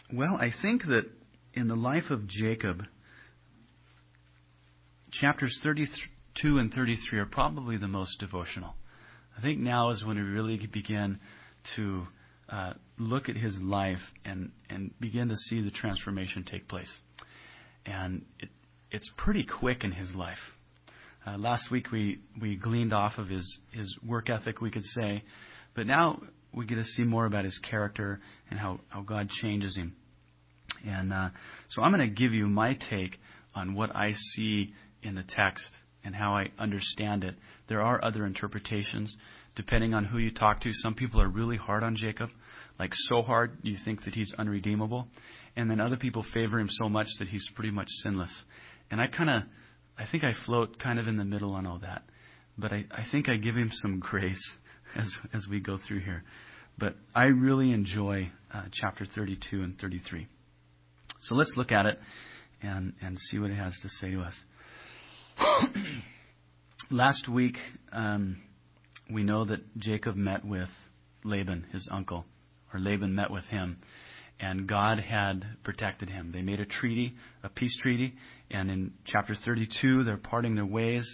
Well, I think that in the life of Jacob, chapters 32 and 33 are probably the most devotional. I think now is when we really begin to look at his life and begin to see the transformation take place. And it's pretty quick in his life. Last week we gleaned off of his work ethic, we could say, but now we get to see more about his character and how God changes him. And so I'm going to give you my take on what I see in the text and how I understand it. There are other interpretations depending on who you talk to. Some people are really hard on Jacob, like so hard you think that he's unredeemable. And then other people favor him so much that he's pretty much sinless. And I think I float kind of in the middle on all that. But I think I give him some grace as we go through here. But I really enjoy chapter 32 and 33. So let's look at it and see what it has to say to us. Last week, we know that Jacob met with Laban, his uncle, or Laban met with him, and God had protected him. They made a treaty, a peace treaty, and in chapter 32, they're parting their ways.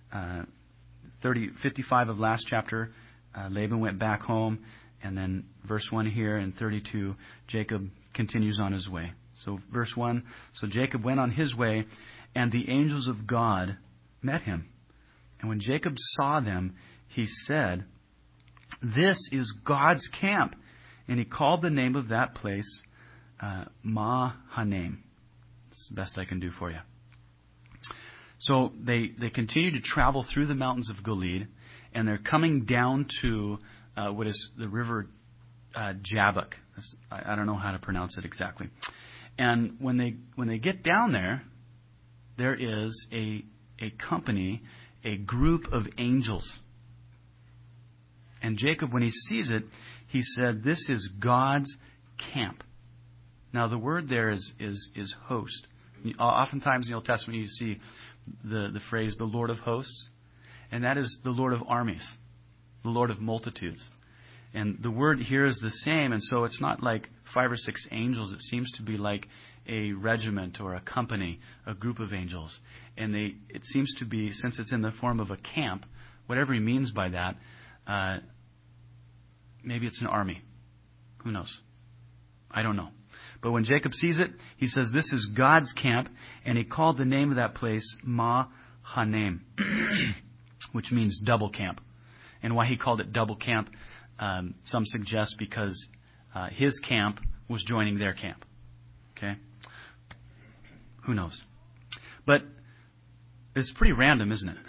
55 of last chapter, Laban went back home, and then verse 1 here in 32, Jacob continues on his way. So verse 1, so Jacob went on his way, and the angels of God met him. And when Jacob saw them, he said, "This is God's camp." And he called the name of that place Mahanaim. That's the best I can do for you. So they continue to travel through the mountains of Gilead, and they're coming down to what is the river Jabbok. I don't know how to pronounce it exactly. And when they get down there, there is a company, a group of angels. And Jacob, when he sees it, he said, "This is God's camp." Now, the word there is host. Oftentimes in the Old Testament, you see the phrase, "the Lord of hosts," and that is the Lord of armies, the Lord of multitudes. And the word here is the same, and so it's not like 5 or 6 angels. It seems to be like a regiment or a company, a group of angels. And it seems to be, since it's in the form of a camp, whatever he means by that, maybe it's an army. Who knows? I don't know. But when Jacob sees it, he says, "This is God's camp," and he called the name of that place Mahanaim, which means double camp. And why he called it double camp, some suggest because his camp was joining their camp. Okay? Who knows? But it's pretty random, isn't it?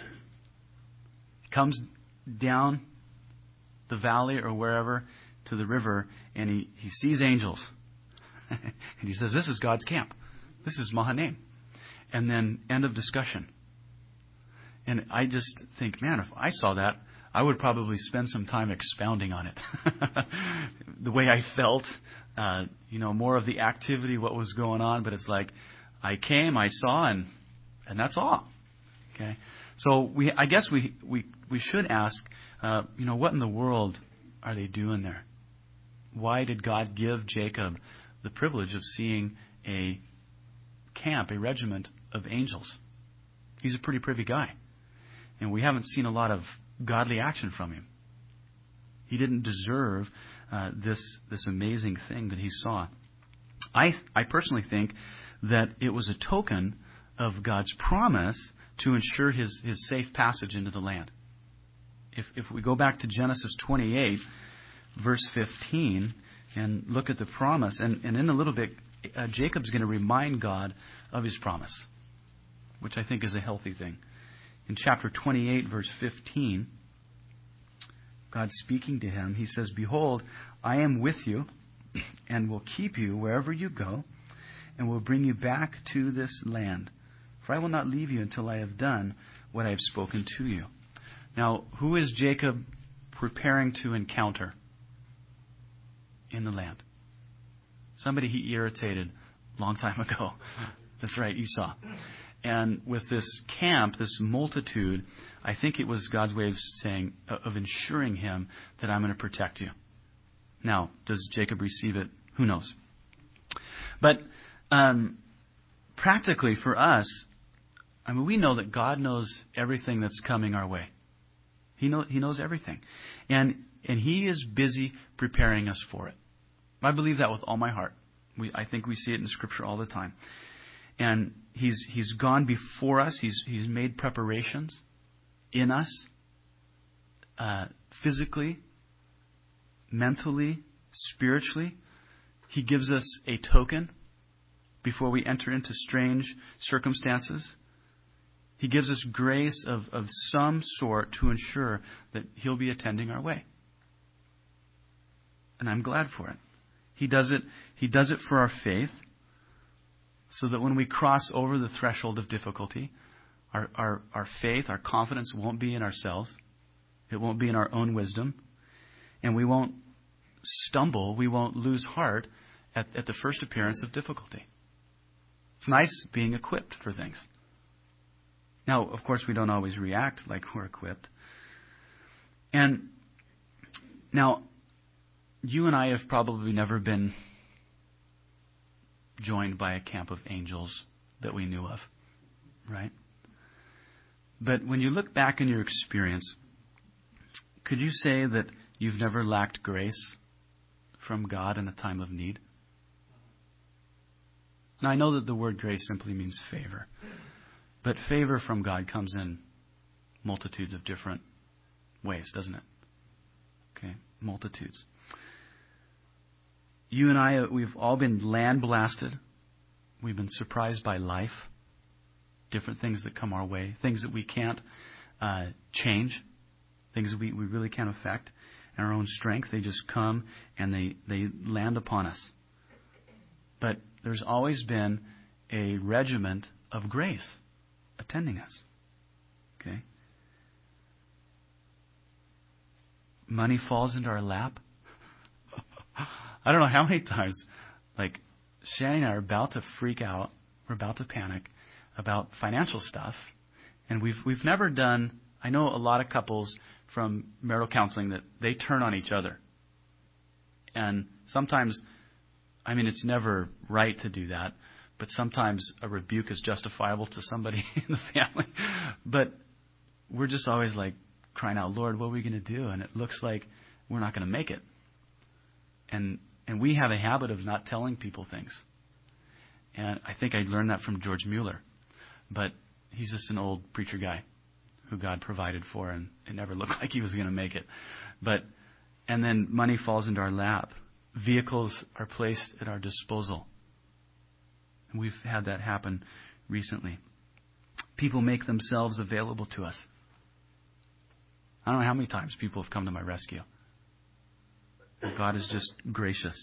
He comes down the valley or wherever to the river, and he sees angels. And he says, "This is God's camp. This is Mahanaim." And then end of discussion. And I just think, man, if I saw that, I would probably spend some time expounding on it. The way I felt, more of the activity, what was going on. But it's like, I came, I saw, and that's all. Okay. So I guess we should ask, what in the world are they doing there? Why did God give Jacob the privilege of seeing a camp, a regiment of angels? He's a pretty privy guy. And we haven't seen a lot of godly action from him. He didn't deserve this amazing thing that he saw. I personally think that it was a token of God's promise to ensure his safe passage into the land. If we go back to Genesis 28, verse 15, and look at the promise, and in a little bit, Jacob's going to remind God of his promise, which I think is a healthy thing. In chapter 28, verse 15, God speaking to him, he says, "Behold, I am with you and will keep you wherever you go and will bring you back to this land. For I will not leave you until I have done what I have spoken to you." Now, who is Jacob preparing to encounter in the land? Somebody he irritated a long time ago. That's right, Esau. And with this camp, this multitude, I think it was God's way of saying, of ensuring him that I'm going to protect you. Now, does Jacob receive it? Who knows? But practically for us, I mean, we know that God knows everything that's coming our way. He knows everything. And He is busy preparing us for it. I believe that with all my heart. I think we see it in Scripture all the time. And He's gone before us. He's made preparations in us, physically, mentally, spiritually. He gives us a token before we enter into strange circumstances. He gives us grace of some sort to ensure that He'll be attending our way. And I'm glad for it. He does it for our faith, so that when we cross over the threshold of difficulty, our faith, our confidence won't be in ourselves. It won't be in our own wisdom. And we won't stumble, we won't lose heart at the first appearance of difficulty. It's nice being equipped for things. Now, of course, we don't always react like we're equipped. And now, you and I have probably never been joined by a camp of angels that we knew of, right? But when you look back in your experience, could you say that you've never lacked grace from God in a time of need? Now, I know that the word grace simply means favor. But favor from God comes in multitudes of different ways, doesn't it? Okay, multitudes. You and I, we've all been land blasted. We've been surprised by life. Different things that come our way. Things that we can't change. Things that we really can't affect. In our own strength, they just come and they land upon us. But there's always been a regiment of grace attending us. Okay? Money falls into our lap. I don't know how many times, like, Shanny and I are about to freak out. We're about to panic about financial stuff. And we've never done, I know a lot of couples from marital counseling that they turn on each other. And sometimes, I mean, it's never right to do that. But sometimes a rebuke is justifiable to somebody in the family. But we're just always like crying out, Lord, what are we going to do? And it looks like we're not going to make it. And we have a habit of not telling people things. And I think I learned that from George Mueller. But he's just an old preacher guy who God provided for, and it never looked like he was going to make it. And then money falls into our lap. Vehicles are placed at our disposal. And we've had that happen recently. People make themselves available to us. I don't know how many times people have come to my rescue. God is just gracious.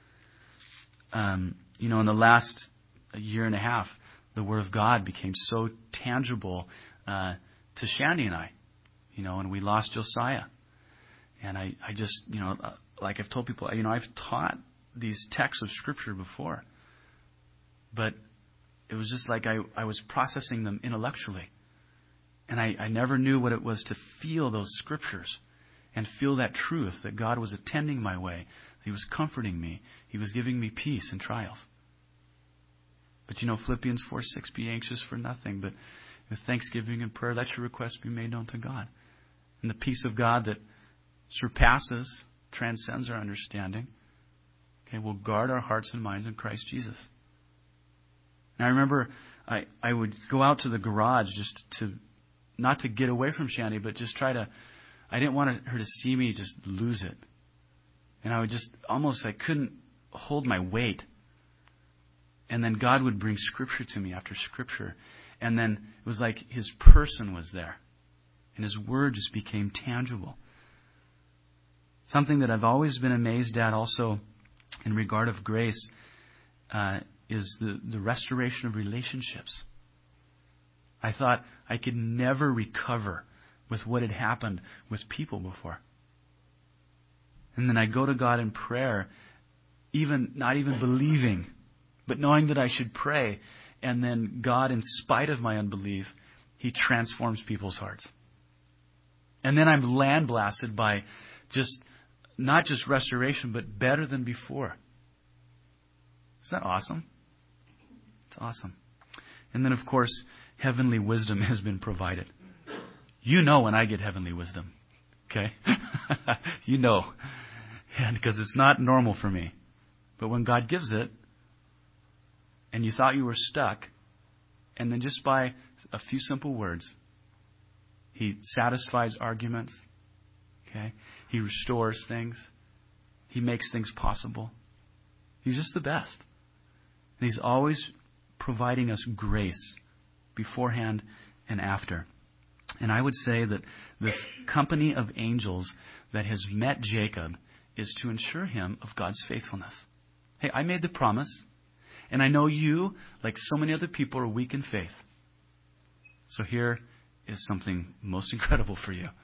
In the last year and a half, the Word of God became so tangible to Shandy and I. And we lost Josiah. And I just, like I've told people, I've taught these texts of Scripture before. But it was just like I was processing them intellectually. And I never knew what it was to feel those Scriptures and feel that truth, that God was attending my way, that He was comforting me, He was giving me peace in trials. But Philippians 4:6, be anxious for nothing, but with thanksgiving and prayer, let your requests be made known to God. And the peace of God that surpasses, transcends our understanding, will guard our hearts and minds in Christ Jesus. And I remember I would go out to the garage just to, not to get away from Shandy, but just try to, I didn't want her to see me just lose it. And I would just, I couldn't hold my weight. And then God would bring Scripture to me after Scripture. And then it was like His person was there. And His Word just became tangible. Something that I've always been amazed at also in regard of grace is the restoration of relationships. I thought I could never recover with what had happened with people before. And then I go to God in prayer, not even believing, but knowing that I should pray. And then God, in spite of my unbelief, He transforms people's hearts. And then I'm land blasted by not just restoration, but better than before. Is that awesome? It's awesome. And then, of course, heavenly wisdom has been provided. You know when I get heavenly wisdom. Okay? You know. And because it's not normal for me. But when God gives it, and you thought you were stuck, and then just by a few simple words, He satisfies arguments. Okay? He restores things. He makes things possible. He's just the best. And He's always providing us grace beforehand and after. And I would say that this company of angels that has met Jacob is to ensure him of God's faithfulness. Hey, I made the promise, and I know you, like so many other people, are weak in faith. So here is something most incredible for you.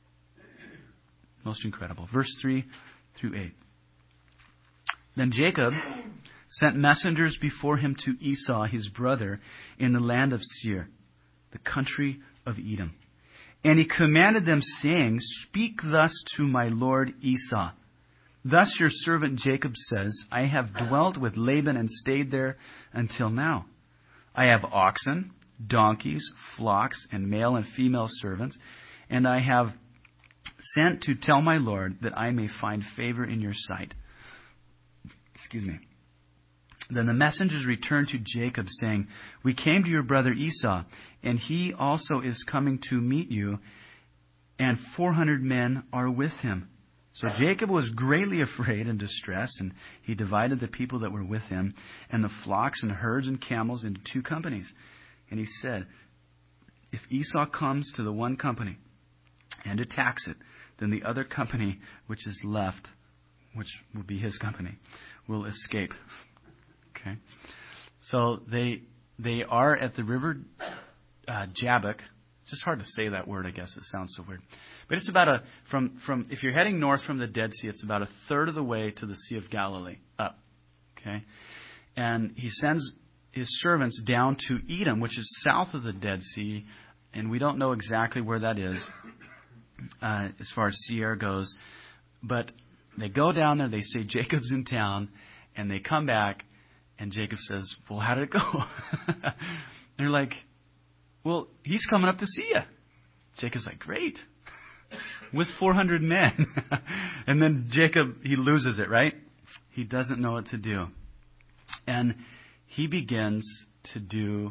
Most incredible. Verse 3 through 8. Then Jacob sent messengers before him to Esau, his brother, in the land of Seir, the country of Edom. And he commanded them, saying, Speak thus to my lord Esau. Thus your servant Jacob says, I have dwelt with Laban and stayed there until now. I have oxen, donkeys, flocks, and male and female servants, and I have sent to tell my lord that I may find favor in your sight. Excuse me. Then the messengers returned to Jacob, saying, We came to your brother Esau, and he also is coming to meet you, and 400 men are with him. So Jacob was greatly afraid and distressed, and he divided the people that were with him, and the flocks and herds and camels into 2 companies. And he said, If Esau comes to the one company and attacks it, then the other company which is left, which will be his company, will escape. Okay, so they are at the river Jabbok. It's just hard to say that word. I guess it sounds so weird, but it's about from if you're heading north from the Dead Sea, it's about a third of the way to the Sea of Galilee up. Okay, and he sends his servants down to Edom, which is south of the Dead Sea, and we don't know exactly where that is as far as Seir goes, but they go down there. They say Jacob's in town, and they come back. And Jacob says, Well, how did it go? They're like, Well, he's coming up to see you. Jacob's like, Great. With 400 men. And then Jacob, he loses it, right? He doesn't know what to do. And he begins to do,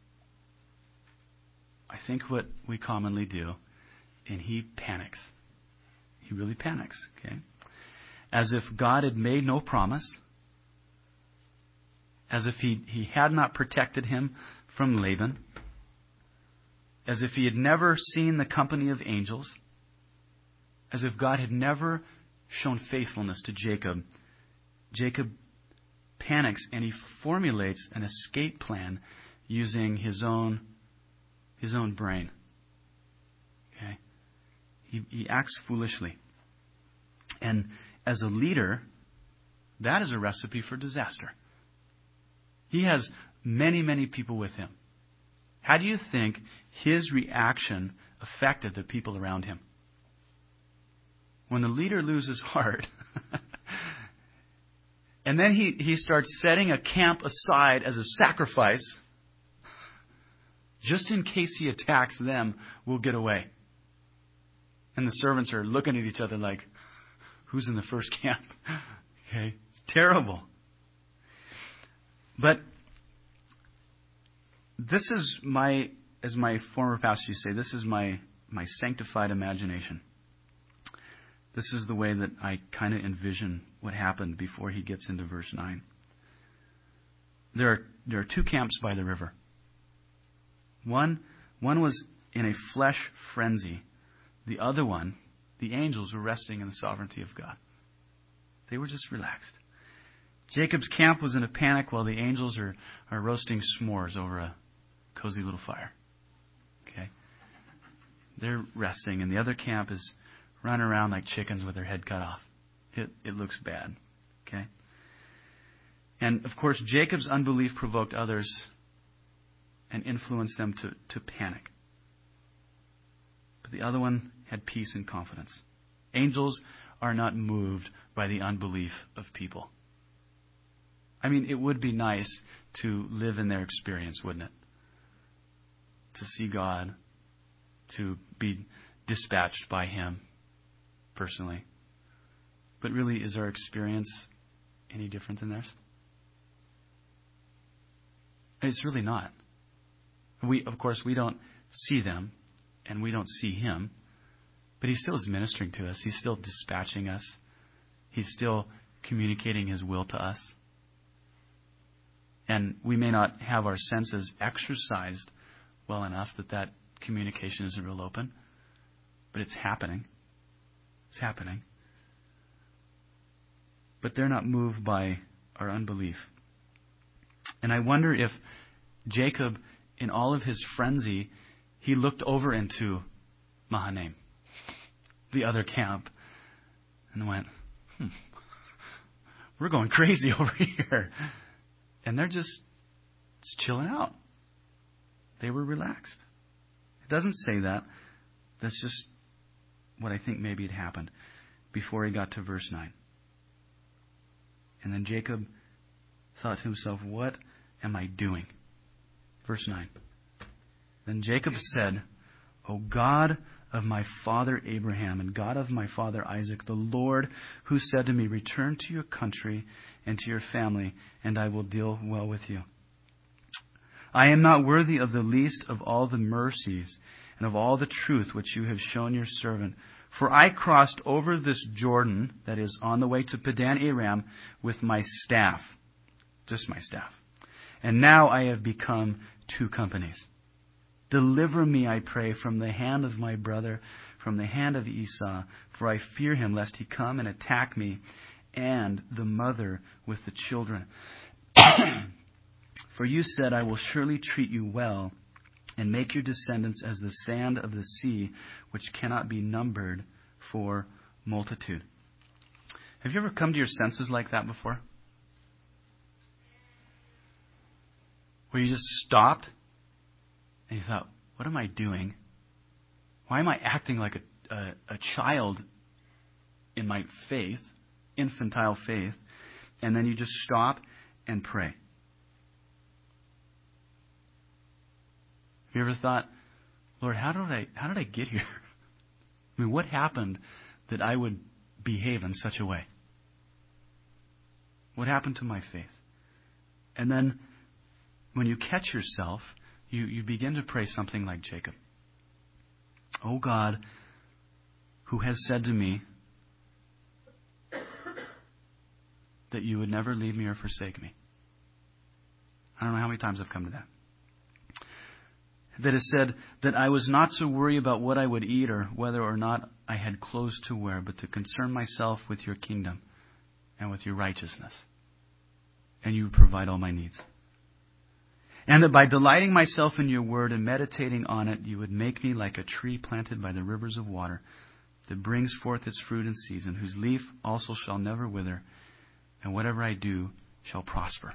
I think, what we commonly do. And he panics. He really panics, okay? As if God had made no promise. As if he had not protected him from Laban. As if he had never seen the company of angels. As if God had never shown faithfulness to Jacob. Jacob panics and he formulates an escape plan using his own brain. Okay? He acts foolishly. And as a leader, that is a recipe for disaster. He has many, many people with him. How do you think his reaction affected the people around him? When the leader loses heart, and then he starts setting a camp aside as a sacrifice, just in case he attacks them, we'll get away. And the servants are looking at each other like, who's in the first camp? Okay, it's terrible. But this is as my former pastor used to say, this is my sanctified imagination. This is the way that I kind of envision what happened before he gets into verse 9. There are 2 camps by the river. One was in a flesh frenzy. The other one, the angels were resting in the sovereignty of God. They were just relaxed. Jacob's camp was in a panic while the angels are roasting s'mores over a cozy little fire. Okay? They're resting, and the other camp is running around like chickens with their head cut off. It looks bad. Okay? And, of course, Jacob's unbelief provoked others and influenced them to panic. But the other one had peace and confidence. Angels are not moved by the unbelief of people. I mean, it would be nice to live in their experience, wouldn't it? To see God, to be dispatched by Him personally. But really, is our experience any different than theirs? It's really not. Of course, we don't see them, and we don't see Him, but He still is ministering to us. He's still dispatching us. He's still communicating His will to us. And we may not have our senses exercised well enough that communication isn't real open, but it's happening. It's happening. But they're not moved by our unbelief. And I wonder if Jacob, in all of his frenzy, he looked over into Mahanaim, the other camp, and went, we're going crazy over here. And they're just chilling out. They were relaxed. It doesn't say that. That's just what I think maybe had happened before he got to verse 9. And then Jacob thought to himself, what am I doing? Verse 9. Then Jacob said, O God of my father Abraham and God of my father Isaac, the Lord who said to me, return to your country and to your family, and I will deal well with you. I am not worthy of the least of all the mercies and of all the truth which you have shown your servant. For I crossed over this Jordan, that is, on the way to Padan Aram, with my staff, just my staff. And now I have become 2 companies. Deliver me, I pray, from the hand of my brother, from the hand of Esau, for I fear him, lest he come and attack me, and the mother with the children. For you said, I will surely treat you well, and make your descendants as the sand of the sea, which cannot be numbered for multitude. Have you ever come to your senses like that before? Where you just stopped and you thought, what am I doing? Why am I acting like a child in my faith, infantile faith? And then you just stop and pray. Have you ever thought, Lord, how did I get here? I mean, what happened that I would behave in such a way? What happened to my faith? And then when you catch yourself, you begin to pray something like Jacob. O God, who has said to me that you would never leave me or forsake me. I don't know how many times I've come to that. That has said that I was not to worry about what I would eat or whether or not I had clothes to wear, but to concern myself with your kingdom and with your righteousness. And you would provide all my needs. And that by delighting myself in your word and meditating on it, you would make me like a tree planted by the rivers of water that brings forth its fruit in season, whose leaf also shall never wither, and whatever I do shall prosper.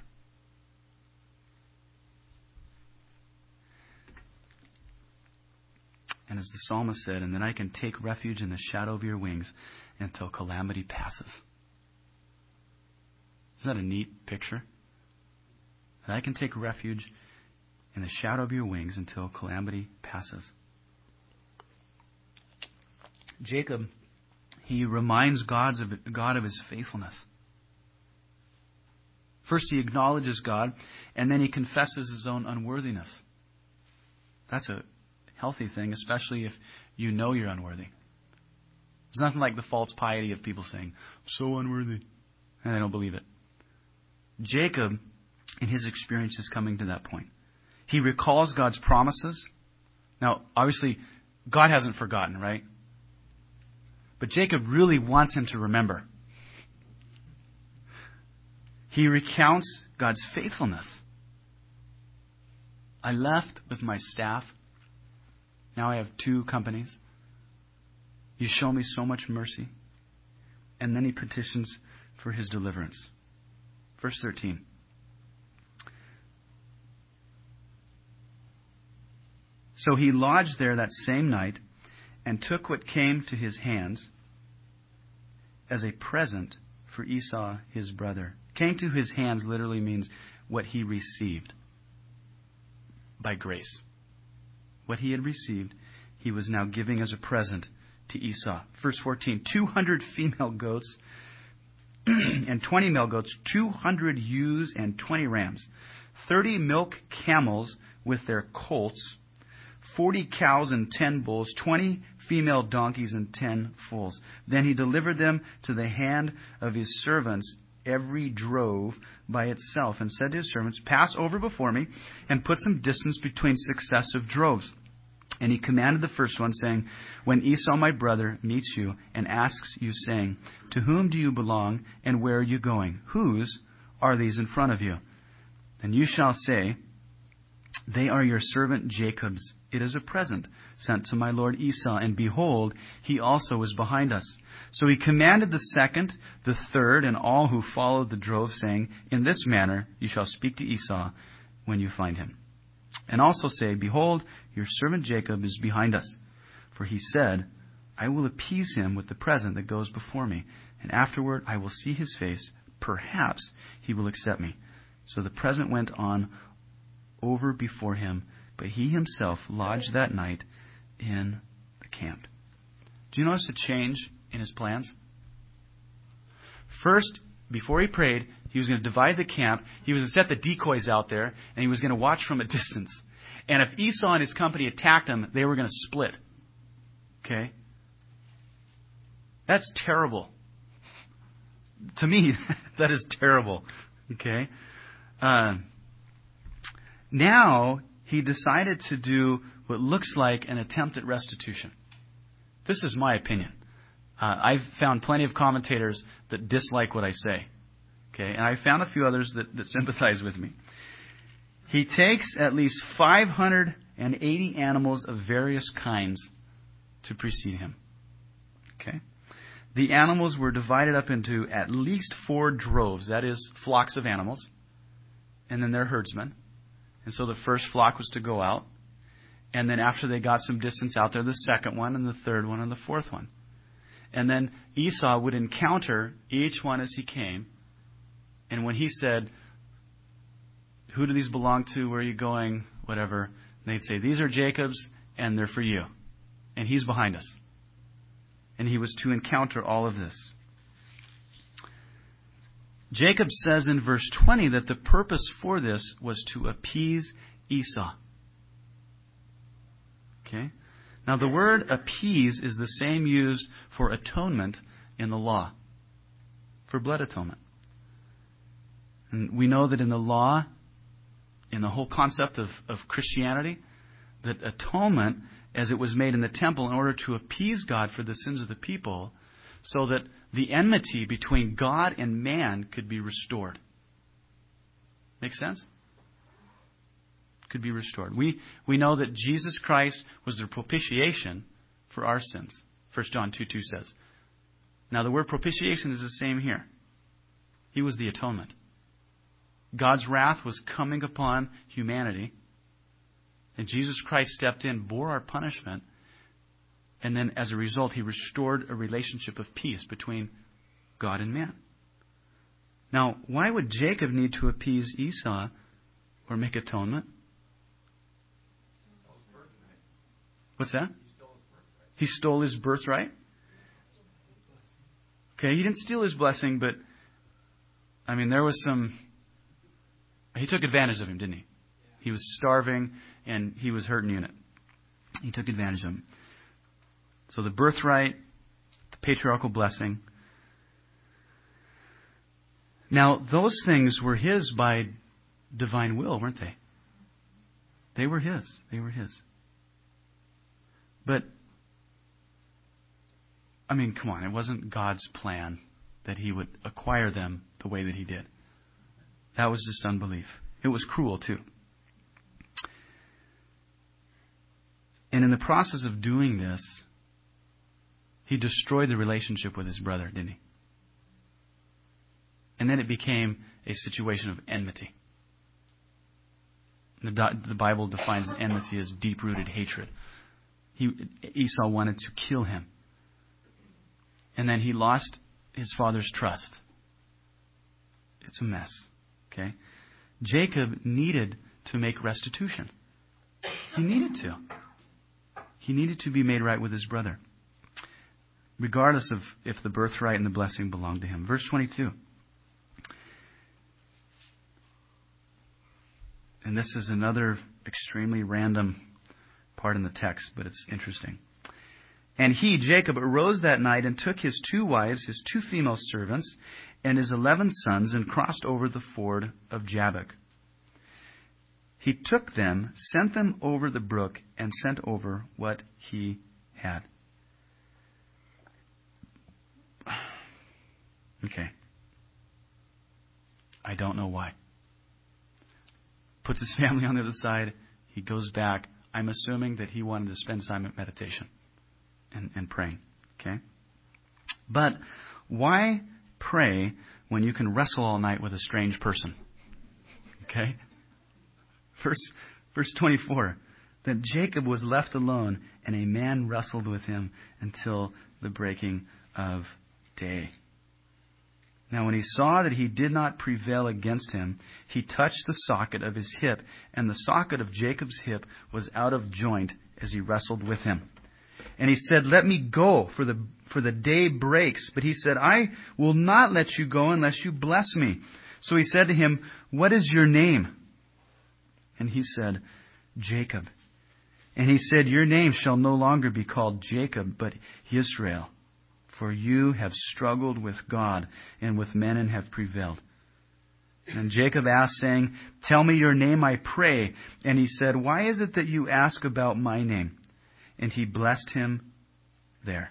And as the psalmist said, and then I can take refuge in the shadow of your wings until calamity passes. Isn't that a neat picture? That I can take refuge in the shadow of your wings until calamity passes. Jacob, he reminds God of his faithfulness. First he acknowledges God, and then he confesses his own unworthiness. That's a healthy thing, especially if you know you're unworthy. There's nothing like the false piety of people saying, I'm so unworthy, and they don't believe it. Jacob, in his experience, is coming to that point. He recalls God's promises. Now, obviously, God hasn't forgotten, right? But Jacob really wants him to remember. He recounts God's faithfulness. I left with my staff. Now I have 2 companies. You show me so much mercy. And then he petitions for his deliverance. Verse 13. So he lodged there that same night and took what came to his hands as a present for Esau his brother, Came to his hands literally means what he received by grace. What he had received, he was now giving as a present to Esau. Verse 14, 200 female goats and 20 male goats, 200 ewes and 20 rams, 30 milk camels with their colts, 40 cows and 10 bulls, 20 female donkeys and 10 foals. Then he delivered them to the hand of his servants, every drove by itself, and said to his servants, pass over before me and put some distance between successive droves. And he commanded the first one, saying, when Esau my brother meets you and asks you, saying, to whom do you belong and where are you going? Whose are these in front of you? And you shall say, they are your servant Jacob's. It is a present sent to my lord Esau, and behold, he also is behind us. So he commanded the second, the third, and all who followed the drove, saying, in this manner you shall speak to Esau when you find him. And also say, behold, your servant Jacob is behind us. For he said, I will appease him with the present that goes before me, and afterward I will see his face. Perhaps he will accept me. So the present went on over before him, but he himself lodged that night in the camp. Do you notice a change in his plans? First, before he prayed, he was going to divide the camp. He was going to set the decoys out there, and he was going to watch from a distance. And if Esau and his company attacked him, they were going to split. Okay? That's terrible. To me, that is terrible. Okay? Now, he decided to do what looks like an attempt at restitution. This is my opinion. I've found plenty of commentators that dislike what I say. Okay, and I found a few others that sympathize with me. He takes at least 580 animals of various kinds to precede him. Okay? The animals were divided up into at least 4 droves, that is, flocks of animals, and then their herdsmen. And so the first flock was to go out, and then after they got some distance out there, the second one, and the third one, and the fourth one. And then Esau would encounter each one as he came, and when he said, who do these belong to? Where are you going? Whatever. And they'd say, these are Jacob's, and they're for you. And he's behind us. And he was to encounter all of this. Jacob says in verse 20 that the purpose for this was to appease Esau. Okay? Now the word appease is the same used for atonement in the law. For blood atonement. And we know that in the law, in the whole concept of Christianity, that atonement, as it was made in the temple in order to appease God for the sins of the people, so that the enmity between God and man could be restored. Make sense? Could be restored. We know that Jesus Christ was the propitiation for our sins. 1 John 2:2 says. Now the word propitiation is the same here. He was the atonement. God's wrath was coming upon humanity, and Jesus Christ stepped in, bore our punishment, and then as a result, He restored a relationship of peace between God and man. Now, why would Jacob need to appease Esau or make atonement? What's that? He stole his birthright? Okay, he didn't steal his blessing, but I mean, there was some... He took advantage of him, didn't he? He was starving and he was hurting unit. He took advantage of him. So the birthright, the patriarchal blessing. Now, those things were his by divine will, weren't they? They were his. They were his. But, I mean, come on. It wasn't God's plan that he would acquire them the way that he did. That was just unbelief. It was cruel, too. And in the process of doing this, he destroyed the relationship with his brother, didn't he? And then it became a situation of enmity. The Bible defines enmity as deep-rooted hatred. Esau wanted to kill him. And then he lost his father's trust. It's a mess. Okay? Jacob needed to make restitution. He needed to. He needed to be made right with his brother, regardless of if the birthright and the blessing belonged to him. Verse 22. And this is another extremely random part in the text, but it's interesting. And he, Jacob, arose that night and took his 2 wives, his 2 female servants, and his 11 sons, and crossed over the ford of Jabbok. He took them, sent them over the brook, and sent over what he had. Okay. I don't know why. Puts his family on the other side. He goes back. I'm assuming that he wanted to spend time at meditation and praying. Okay? But why pray when you can wrestle all night with a strange person? Okay? Verse 24. That Jacob was left alone, and a man wrestled with him until the breaking of day. Now when he saw that he did not prevail against him, he touched the socket of his hip, and the socket of Jacob's hip was out of joint as he wrestled with him. And he said, let me go, for the day breaks. But he said, I will not let you go unless you bless me. So he said to him, what is your name? And he said, Jacob. And he said, your name shall no longer be called Jacob, but Israel. For you have struggled with God and with men and have prevailed. And Jacob asked, saying, tell me your name, I pray. And he said, why is it that you ask about my name? And he blessed him there.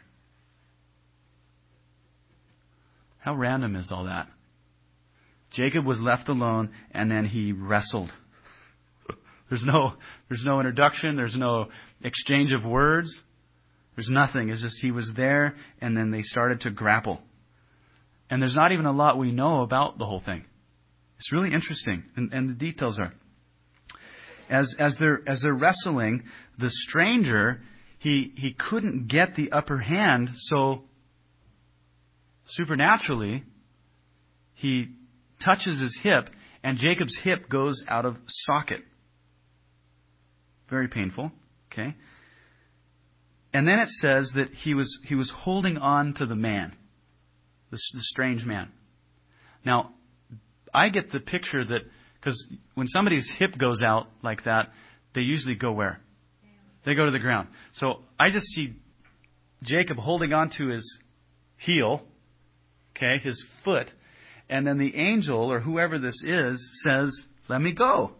How random is all that? Jacob was left alone, and then he wrestled. There's no introduction. There's no exchange of words. There's nothing. It's just he was there, and then they started to grapple. And there's not even a lot we know about the whole thing. It's really interesting, and the details are. As they're wrestling, the stranger, he couldn't get the upper hand, so supernaturally, he touches his hip, and Jacob's hip goes out of socket. Very painful. Okay. And then it says that he was holding on to the man, the strange man. Now, I get the picture that, because when somebody's hip goes out like that, they usually go where? They go to the ground. So I just see Jacob holding on to his heel, okay, his foot, and then the angel, or whoever this is, says, let me go.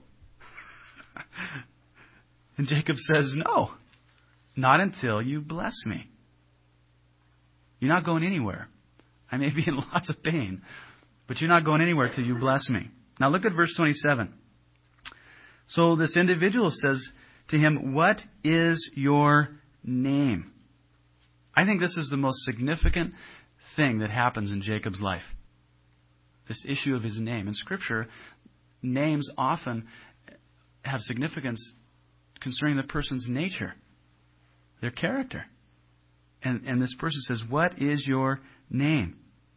And Jacob says, no. Not until you bless me. You're not going anywhere. I may be in lots of pain, but you're not going anywhere till you bless me. Now look at verse 27. So this individual says to him, what is your name? I think this is the most significant thing that happens in Jacob's life. This issue of his name. In Scripture, names often have significance concerning the person's nature, their character. And this person says, what is your name?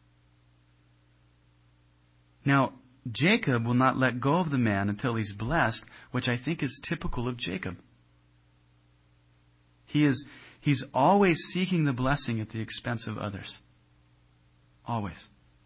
Now, Jacob will not let go of the man until he's blessed, which I think is typical of Jacob. He's always seeking the blessing at the expense of others. Always.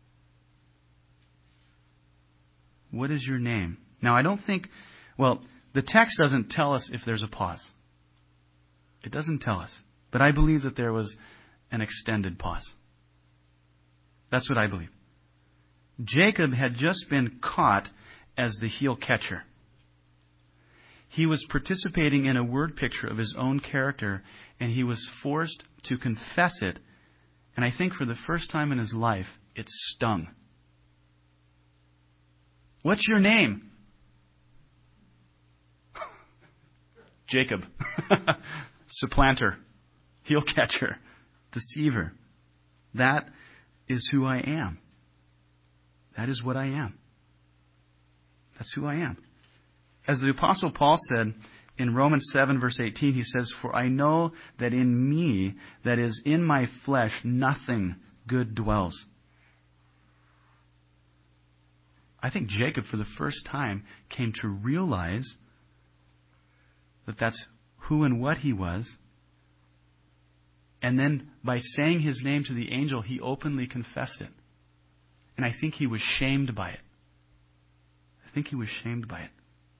What is your name? Now, I don't think, the text doesn't tell us if there's a pause. It doesn't tell us. But I believe that there was an extended pause. That's what I believe. Jacob had just been caught as the heel catcher. He was participating in a word picture of his own character, and he was forced to confess it. And I think for the first time in his life, it stung. What's your name? Jacob. Supplanter. Heel catcher. Deceiver. That is who I am. That is what I am. That's who I am. As the Apostle Paul said in Romans 7 verse 18, he says, for I know that in me, that is in my flesh, nothing good dwells. I think Jacob, for the first time, came to realize that that's who and what he was. And then by saying his name to the angel, he openly confessed it. And I think he was shamed by it. I think he was shamed by it.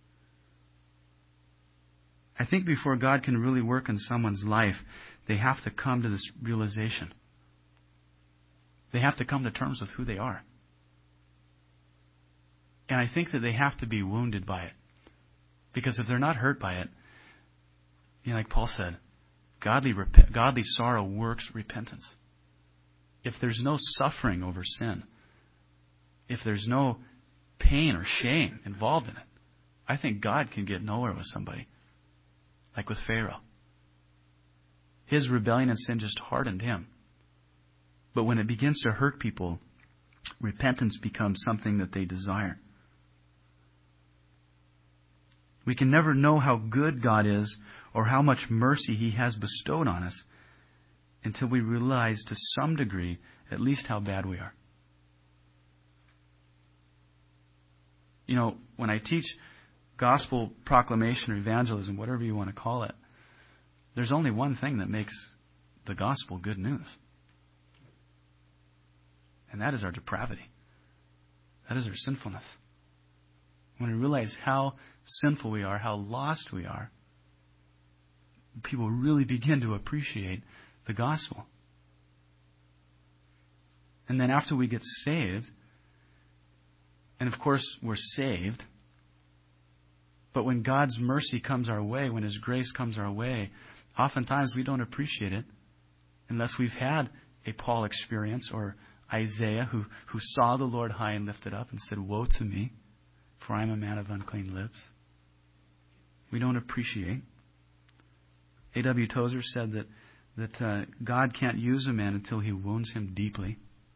I think before God can really work in someone's life, they have to come to this realization. They have to come to terms with who they are. And I think that they have to be wounded by it. Because if they're not hurt by it, like Paul said, godly sorrow works repentance. If there's no suffering over sin, if there's no pain or shame involved in it, I think God can get nowhere with somebody. Like with Pharaoh. His rebellion and sin just hardened him. But when it begins to hurt people, repentance becomes something that they desire. We can never know how good God is or how much mercy He has bestowed on us until we realize to some degree at least how bad we are. When I teach gospel proclamation or evangelism, whatever you want to call it, there's only one thing that makes the gospel good news. And that is our depravity. That is our sinfulness. When we realize how sinful we are, how lost we are, people really begin to appreciate the gospel. And then after we get saved, and of course we're saved, but when God's mercy comes our way, when His grace comes our way, oftentimes we don't appreciate it unless we've had a Paul experience or Isaiah who saw the Lord high and lifted up and said, "Woe to me, for I am a man of unclean lips." We don't appreciate. A.W. Tozer said that God can't use a man until He wounds him deeply.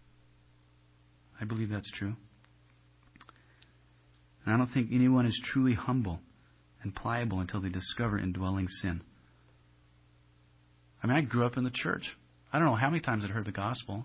I believe that's true. And I don't think anyone is truly humble and pliable until they discover indwelling sin. I grew up in the church. I don't know how many times I'd heard the gospel.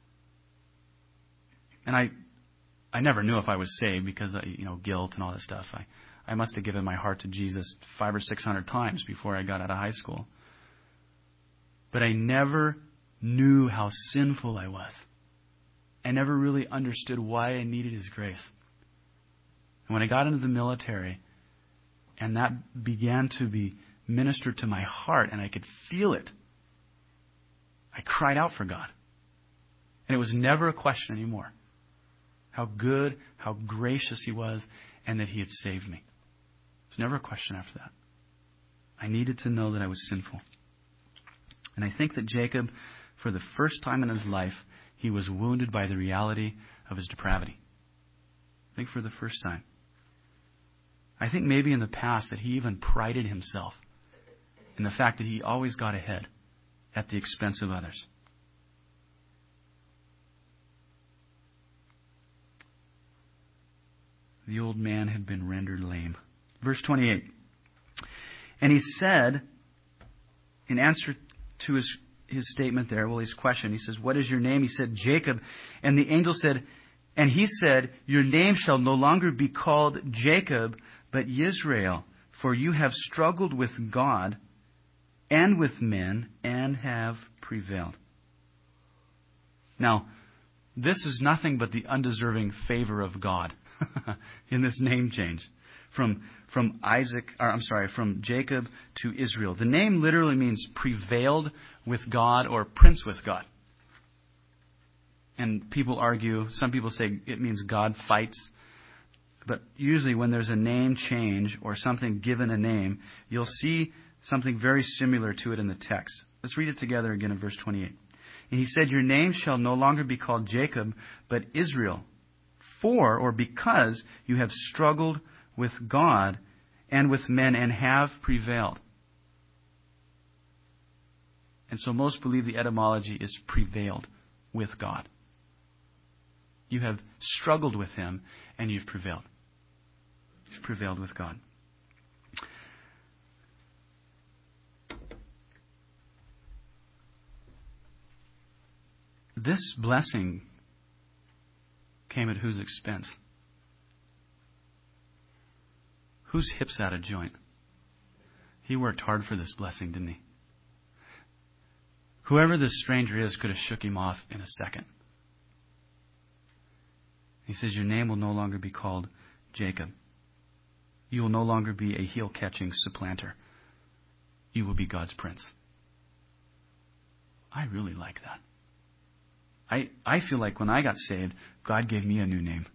And I never knew if I was saved because, guilt and all that stuff. I must have given my heart to Jesus 500 or 600 times before I got out of high school. But I never knew how sinful I was. I never really understood why I needed His grace. And when I got into the military, and that began to be ministered to my heart, and I could feel it, I cried out for God. And it was never a question anymore. How good, how gracious He was, and that He had saved me. It was never a question after that. I needed to know that I was sinful. And I think that Jacob, for the first time in his life, he was wounded by the reality of his depravity. I think for the first time. I think maybe in the past that he even prided himself in the fact that he always got ahead at the expense of others. The old man had been rendered lame. Verse 28. And he said, in answer to his statement there, his question, he says, "What is your name?" He said, "Jacob." And the angel said, and he said, "Your name shall no longer be called Jacob, but Yisrael, for you have struggled with God and with men and have prevailed." Now, this is nothing but the undeserving favor of God in this name change from Jacob to Israel. The name literally means prevailed with God or prince with God. And people argue, some people say it means God fights. But usually when there's a name change or something given a name, you'll see something very similar to it in the text. Let's read it together again in verse 28. And he said, "Your name shall no longer be called Jacob, but Israel, because you have struggled with God and with men and have prevailed." And so most believe the etymology is prevailed with God. You have struggled with Him and you've prevailed. You've prevailed with God. This blessing came at whose expense? Whose hip's out of joint? He worked hard for this blessing, didn't he? Whoever this stranger is could have shook him off in a second. He says, your name will no longer be called Jacob. You will no longer be a heel-catching supplanter. You will be God's prince. I really like that. I feel like when I got saved, God gave me a new name.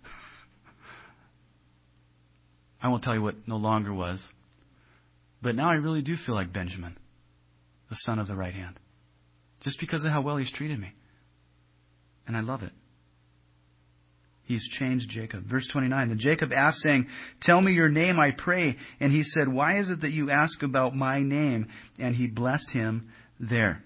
I won't tell you what no longer was. But now I really do feel like Benjamin, the son of the right hand. Just because of how well he's treated me. And I love it. He's changed Jacob. Verse 29, then Jacob asked, saying, tell me your name, I pray. And he said, why is it that you ask about my name? And he blessed him there.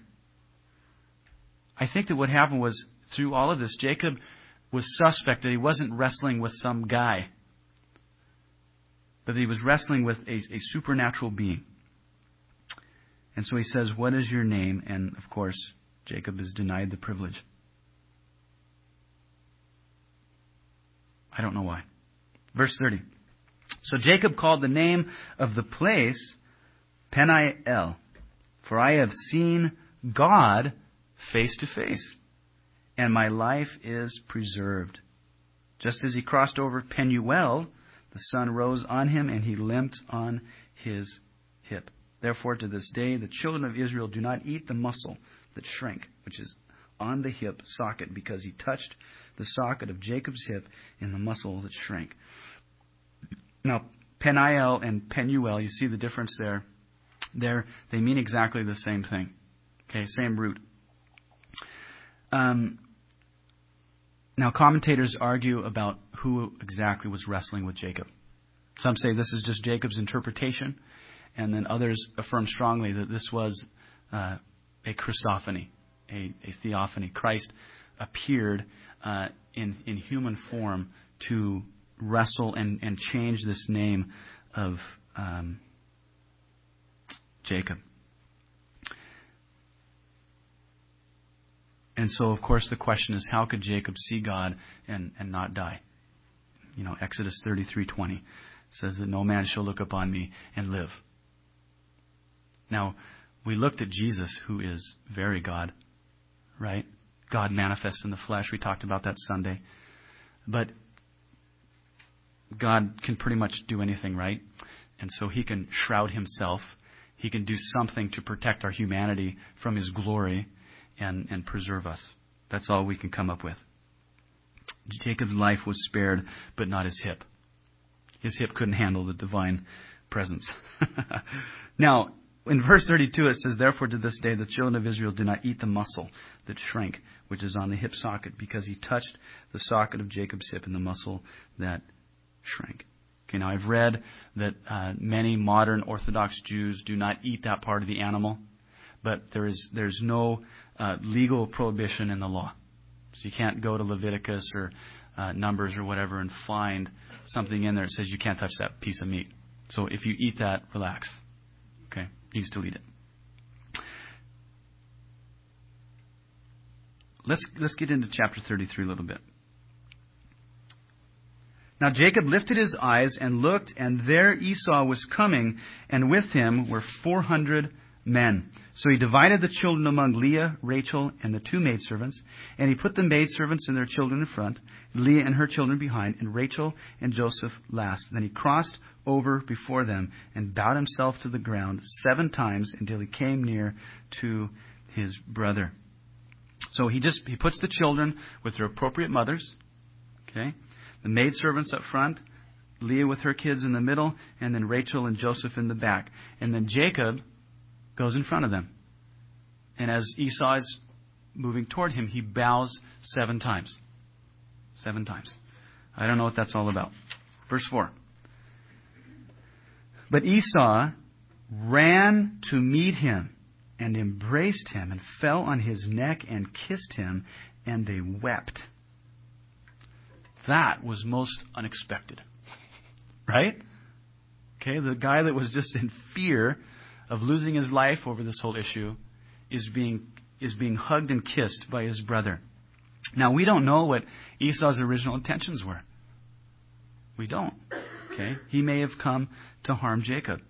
I think that what happened was, through all of this, Jacob was suspect that he wasn't wrestling with some guy, but that he was wrestling with a supernatural being. And so he says, what is your name? And, of course, Jacob is denied the privilege. I don't know why. Verse 30. So Jacob called the name of the place Peniel, for I have seen God face to face, and my life is preserved. Just as he crossed over Penuel, the sun rose on him, and he limped on his hip. Therefore, to this day, the children of Israel do not eat the muscle that shrank, which is on the hip socket, because he touched the socket of Jacob's hip in the muscle that shrank. Now, Peniel and Penuel, you see the difference there. They mean exactly the same thing. Okay, same root. Now, commentators argue about who exactly was wrestling with Jacob. Some say this is just Jacob's interpretation, and then others affirm strongly that this was a Christophany, a theophany. Christ appeared in human form to wrestle and change this name of Jacob. And so, of course, the question is, how could Jacob see God and not die? You know, Exodus 33:20 says that no man shall look upon me and live. Now, we looked at Jesus, who is very God, right? God manifests in the flesh. We talked about that Sunday. But God can pretty much do anything, right? And so he can shroud himself. He can do something to protect our humanity from his glory and preserve us. That's all we can come up with. Jacob's life was spared, but not his hip. His hip couldn't handle the divine presence. Now, in verse 32 it says, therefore to this day the children of Israel do not eat the muscle that shrank, which is on the hip socket, because he touched the socket of Jacob's hip in the muscle that shrank. Okay, now I've read that many modern Orthodox Jews do not eat that part of the animal, but there's no legal prohibition in the law. So you can't go to Leviticus or Numbers or whatever and find something in there that says you can't touch that piece of meat. So if you eat that, relax. Okay, you can still eat it. Let's get into chapter 33 a little bit. Now Jacob lifted his eyes and looked, and there Esau was coming, and with him were 400 men. So he divided the children among Leah, Rachel, and the two maidservants, and he put the maidservants and their children in front, Leah and her children behind, and Rachel and Joseph last. Then he crossed over before them and bowed himself to the ground 7 times until he came near to his brother. So he puts the children with their appropriate mothers, okay? The maidservants up front, Leah with her kids in the middle, and then Rachel and Joseph in the back. And then Jacob goes in front of them. And as Esau is moving toward him, he bows 7 times. 7 times. I don't know what that's all about. Verse 4. But Esau ran to meet him and embraced him and fell on his neck and kissed him, and they wept. That was most unexpected. Right? Okay, the guy that was just in fear of losing his life over this whole issue is being hugged and kissed by his brother. Now, we don't know what Esau's original intentions were. We don't. Okay? He may have come to harm Jacob.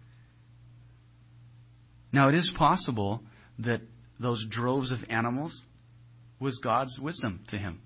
Now, it is possible that those droves of animals was God's wisdom to him.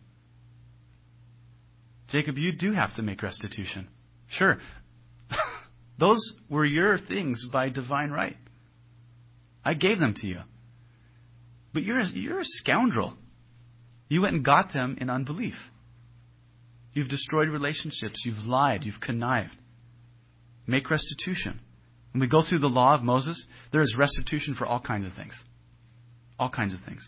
Jacob, you do have to make restitution. Sure. Those were your things by divine right. I gave them to you. But you're a scoundrel. You went and got them in unbelief. You've destroyed relationships. You've lied. You've connived. Make restitution. When we go through the law of Moses, there is restitution for all kinds of things. All kinds of things.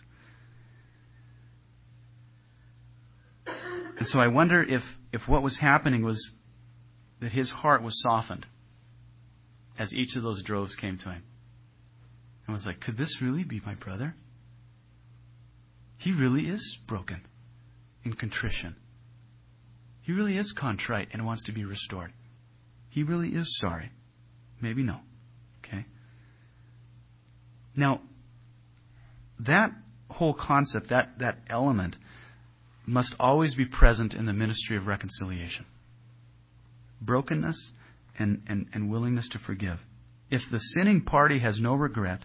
And so I wonder if what was happening was that his heart was softened as each of those droves came to him. And was like, could this really be my brother? He really is broken in contrition. He really is contrite and wants to be restored. He really is sorry. Maybe no. Okay? Now, that whole concept, that element, must always be present in the ministry of reconciliation. Brokenness and willingness to forgive. If the sinning party has no regret,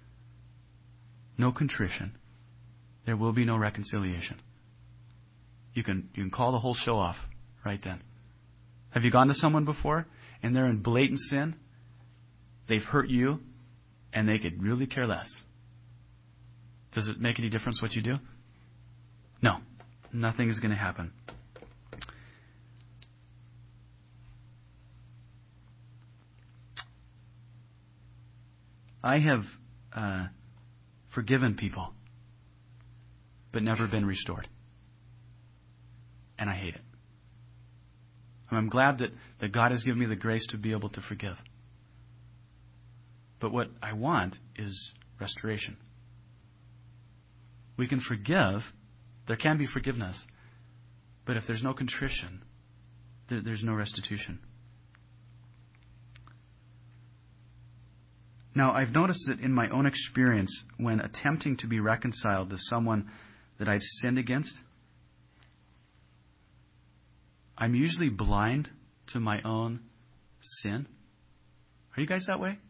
no contrition, there will be no reconciliation. You can call the whole show off right then. Have you gone to someone before and they're in blatant sin? They've hurt you and they could really care less. Does it make any difference what you do? No. Nothing is going to happen. I have forgiven people, but never been restored. And I hate it. I'm glad that God has given me the grace to be able to forgive. But what I want is restoration. We can forgive. There can be forgiveness. But if there's no contrition, there's no restitution. Now, I've noticed that in my own experience, when attempting to be reconciled to someone that I've sinned against, I'm usually blind to my own sin. Are you guys that way?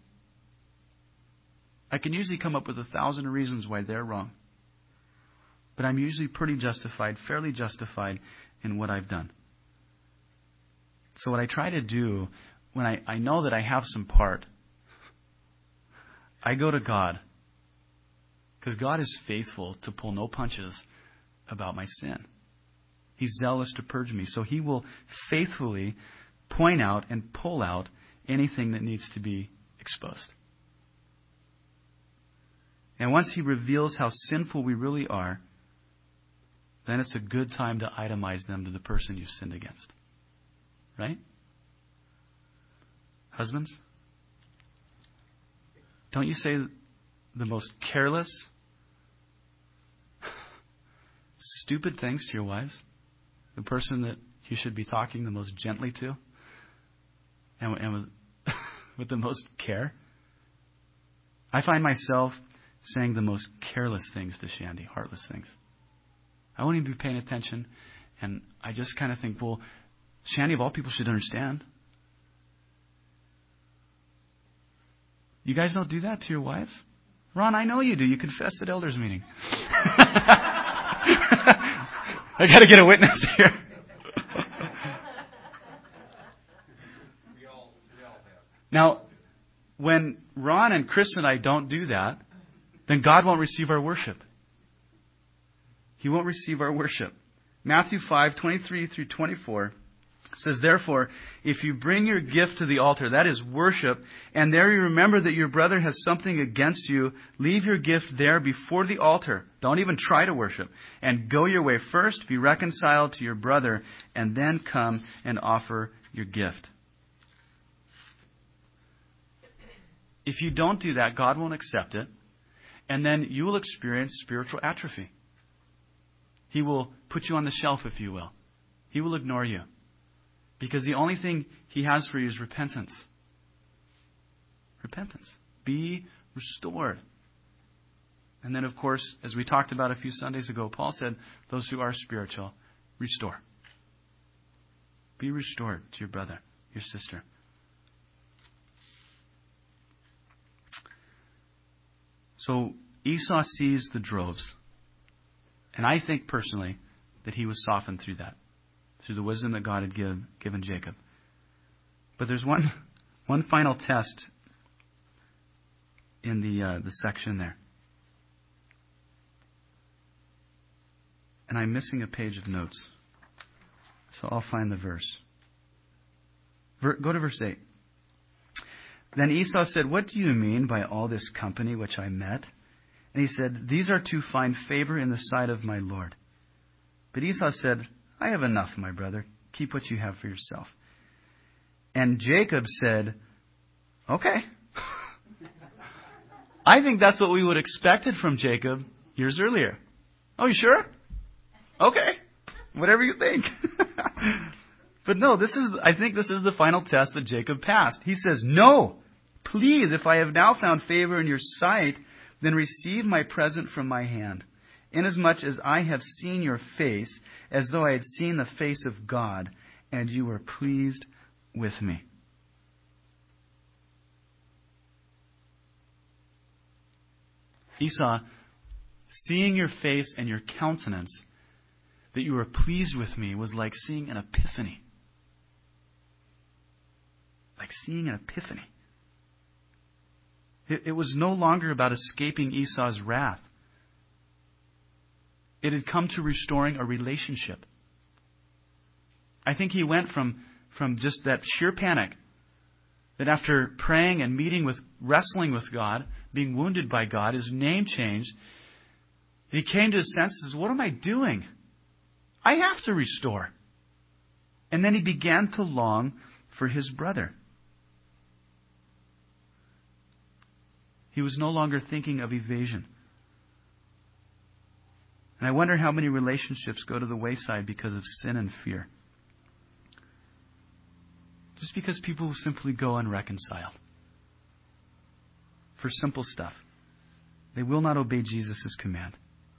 I can usually come up with 1,000 reasons why they're wrong. But I'm usually pretty justified, fairly justified in what I've done. So what I try to do, when I know that I have some part, I go to God. Because God is faithful to pull no punches about my sin. He's zealous to purge me. So He will faithfully point out and pull out anything that needs to be exposed. And once He reveals how sinful we really are, then it's a good time to itemize them to the person you've sinned against. Right? Husbands? Don't you say the most careless, stupid things to your wives? The person that you should be talking the most gently to? And with, with the most care? I find myself saying the most careless things to Shandy, heartless things. I won't even be paying attention, and I just kind of think, well, Shandy, of all people, should understand. You guys don't do that to your wives? Ron, I know you do. You confessed at elders meeting. I got to get a witness here. Now, when Ron and Chris and I don't do that, then God won't receive our worship. He won't receive our worship. Matthew 5:23-24 says, "Therefore, if you bring your gift to the altar," that is worship, "and there you remember that your brother has something against you, leave your gift there before the altar. Don't even try to worship. And go your way first, be reconciled to your brother, and then come and offer your gift." If you don't do that, God won't accept it. And then you will experience spiritual atrophy. He will put you on the shelf, if you will. He will ignore you. Because the only thing He has for you is repentance. Repentance. Be restored. And then, of course, as we talked about a few Sundays ago, Paul said, those who are spiritual, restore. Be restored to your brother. your sister. So Esau sees the droves. And I think personally that he was softened through that, through the wisdom that God had given Jacob. But there's one final test in the section there. And I'm missing a page of notes. So I'll find the verse. Go to verse 8. Then Esau said, "What do you mean by all this company which I met?" And he said, "These are to find favor in the sight of my Lord." But Esau said, "I have enough, my brother. Keep what you have for yourself." And Jacob said, "Okay." I think that's what we would have expected from Jacob years earlier. "Oh, you sure? Okay. Whatever you think." But no, I think this is the final test that Jacob passed. He says, "No, please, if I have now found favor in your sight, then receive my present from my hand, inasmuch as I have seen your face, as though I had seen the face of God, and you were pleased with me." Esau, seeing your face and your countenance, that you were pleased with me, was like seeing an epiphany. Like seeing an epiphany. It was no longer about escaping Esau's wrath. It had come to restoring a relationship. I think he went from just that sheer panic, that after praying and wrestling with God, being wounded by God, his name changed. He came to his senses. What am I doing? I have to restore. And then he began to long for his brother. He was no longer thinking of evasion. And I wonder how many relationships go to the wayside because of sin and fear. Just because people simply go unreconciled. For simple stuff. They will not obey Jesus' command.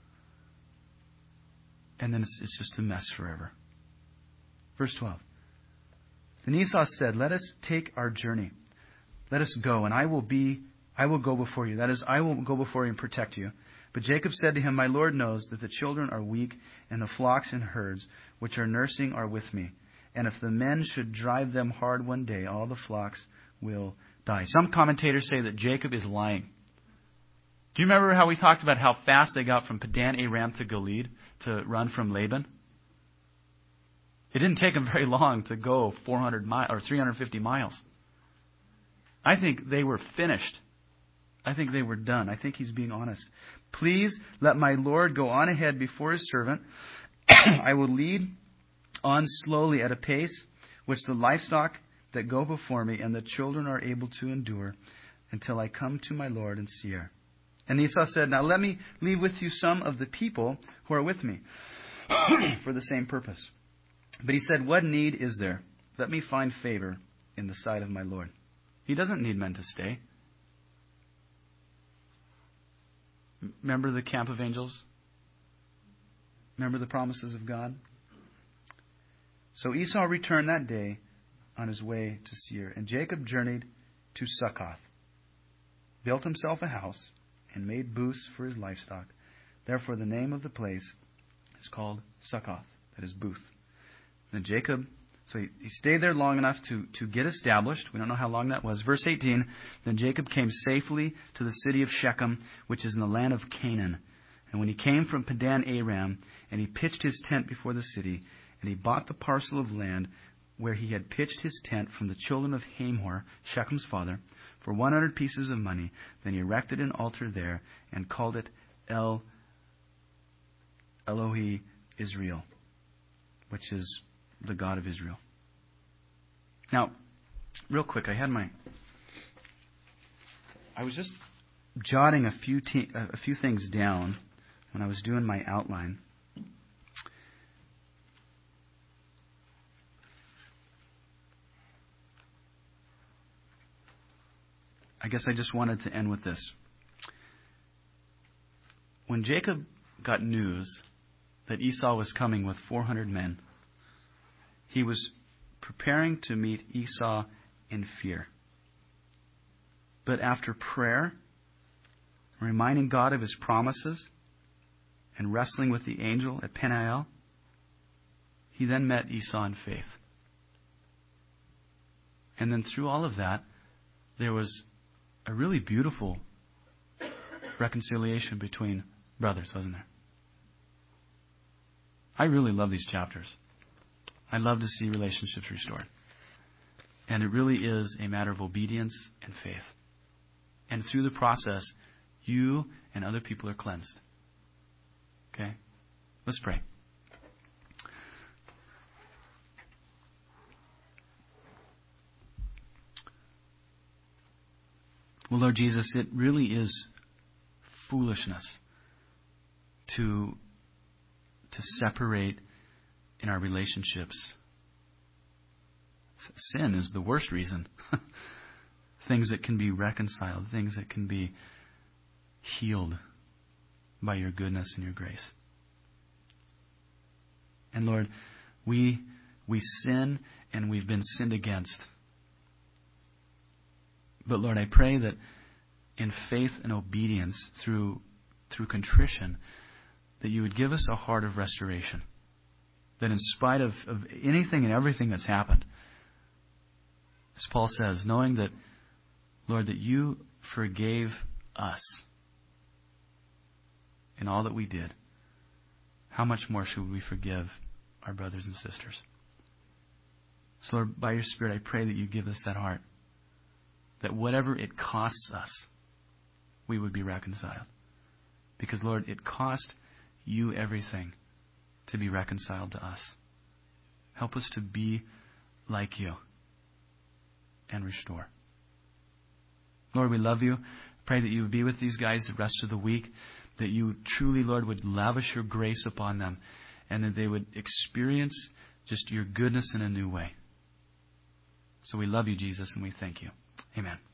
And then it's just a mess forever. Verse 12. Then Esau said, "Let us take our journey. Let us go, and I will go before you." That is, I will go before you and protect you. But Jacob said to him, "My Lord knows that the children are weak, and the flocks and herds which are nursing are with me. And if the men should drive them hard one day, all the flocks will die." Some commentators say that Jacob is lying. Do you remember how we talked about how fast they got from Padan Aram to Gilead to run from Laban? It didn't take them very long to go 400 miles or 350 miles. I think they were finished. I think they were done. I think he's being honest. "Please let my Lord go on ahead before his servant. I will lead on slowly at a pace which the livestock that go before me and the children are able to endure until I come to my Lord in Seir." And Esau said, "Now let me leave with you some of the people who are with me for the same purpose." But he said, "What need is there? Let me find favor in the sight of my Lord." He doesn't need men to stay. Remember the camp of angels? Remember the promises of God? So Esau returned that day on his way to Seir. And Jacob journeyed to Succoth, built himself a house, and made booths for his livestock. Therefore the name of the place is called Succoth, that is booth. And Jacob, so he stayed there long enough to get established. We don't know how long that was. Verse 18, then Jacob came safely to the city of Shechem, which is in the land of Canaan. And when he came from Padan Aram, and he pitched his tent before the city, and he bought the parcel of land where he had pitched his tent from the children of Hamor, Shechem's father, for 100 pieces of money. Then he erected an altar there and called it Elohi Israel, which is the God of Israel. Now, real quick, I was just jotting a few things down when I was doing my outline. I guess I just wanted to end with this. When Jacob got news that Esau was coming with 400 men, he was preparing to meet Esau in fear. But after prayer, reminding God of his promises, and wrestling with the angel at Peniel, he then met Esau in faith. And then through all of that, there was a really beautiful reconciliation between brothers, wasn't there? I really love these chapters. I love to see relationships restored. And it really is a matter of obedience and faith. And through the process, you and other people are cleansed. Okay? Let's pray. Well, Lord Jesus, it really is foolishness to separate in our relationships. Sin is the worst reason. Things that can be reconciled, things that can be healed by your goodness and your grace. And Lord, we sin and we've been sinned against. But Lord, I pray that in faith and obedience through contrition, that you would give us a heart of restoration. That in spite of anything and everything that's happened, as Paul says, knowing that, Lord, that you forgave us in all that we did, how much more should we forgive our brothers and sisters? So Lord, by your Spirit, I pray that you give us that heart. That whatever it costs us, we would be reconciled. Because, Lord, it cost you everything to be reconciled to us. Help us to be like you and restore. Lord, we love you. Pray that you would be with these guys the rest of the week. That you truly, Lord, would lavish your grace upon them. And that they would experience just your goodness in a new way. So we love you, Jesus, and we thank you. Amen.